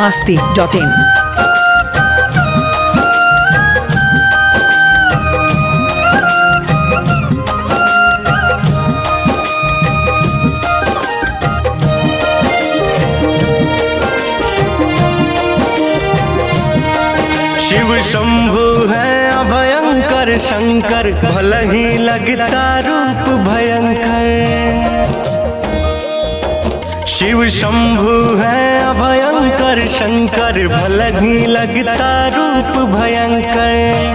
biharmasti.in। Shiv Shambhu है अभयंकर शंकर, भले ही लगता रूप भयंकर। शिव शंभु है अभयंकर शंकर, भले ही लगता रूप भयंकर।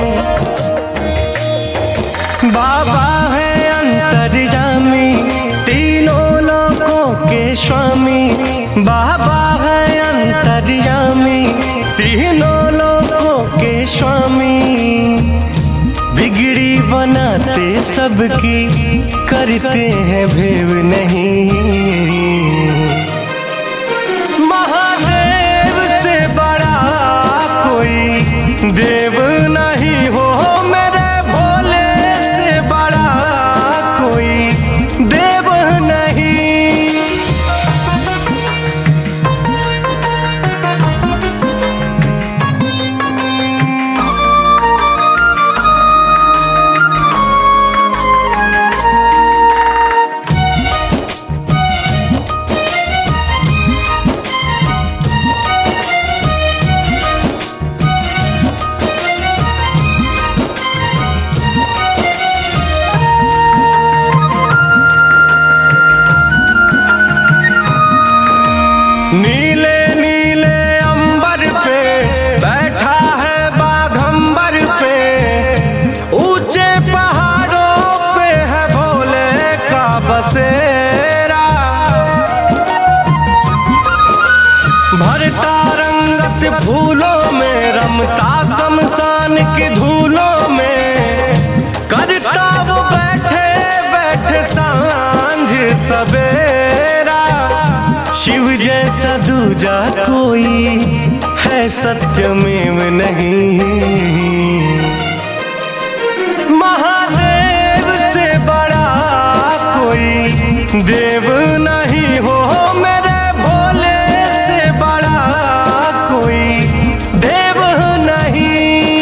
बाबा है अंतर्यामी, तीनों लोकों के स्वामी। बाबा है अंतर्यामी, तीनों लोकों के स्वामी। बिगड़ी बनाते सबकी, करते हैं भेव नहीं। महादेव से बड़ा कोई देव नहीं हो, मेरे भोले से बड़ा कोई देव नहीं। नीले नीले अंबर पे बैठा है बाघंबर पे, ऊंचे पहाड़ों पे है भोले का बसेरा। भरता रंगत फूलों में, रमता शमशान की धूलों में, करता वो बैठे बैठे सांझ सवेरा। शिव जैसा दूजा कोई है सत्यमेव नहीं। महादेव से बड़ा कोई देव नहीं हो, मेरे भोले से बड़ा कोई देव नहीं।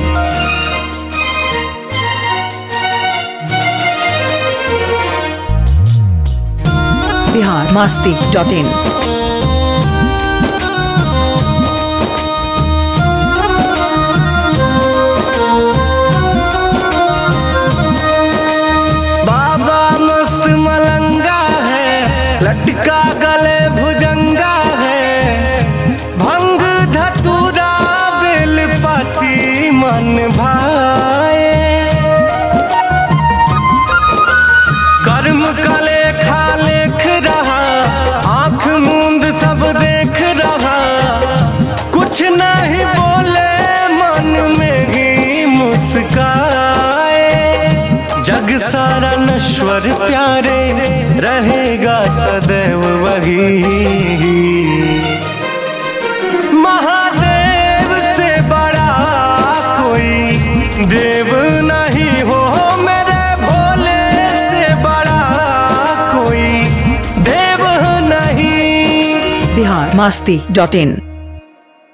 biharmasti.in। बाबा मस्त मलंगा है, लटका गले भुजंगा है। भंग धतूरा बेलपति मन भाए, कर्म का लेखा लेख रहा, आंख मूंद सब देख रहा। कुछ नहीं बोले, मन में ही मुस्काए। जग सारा नश्वर प्यारे, रहेगा सदैव वही। महादेव से बड़ा कोई देव नहीं हो, मेरे भोले से बड़ा कोई देव नहीं। biharmasti.in।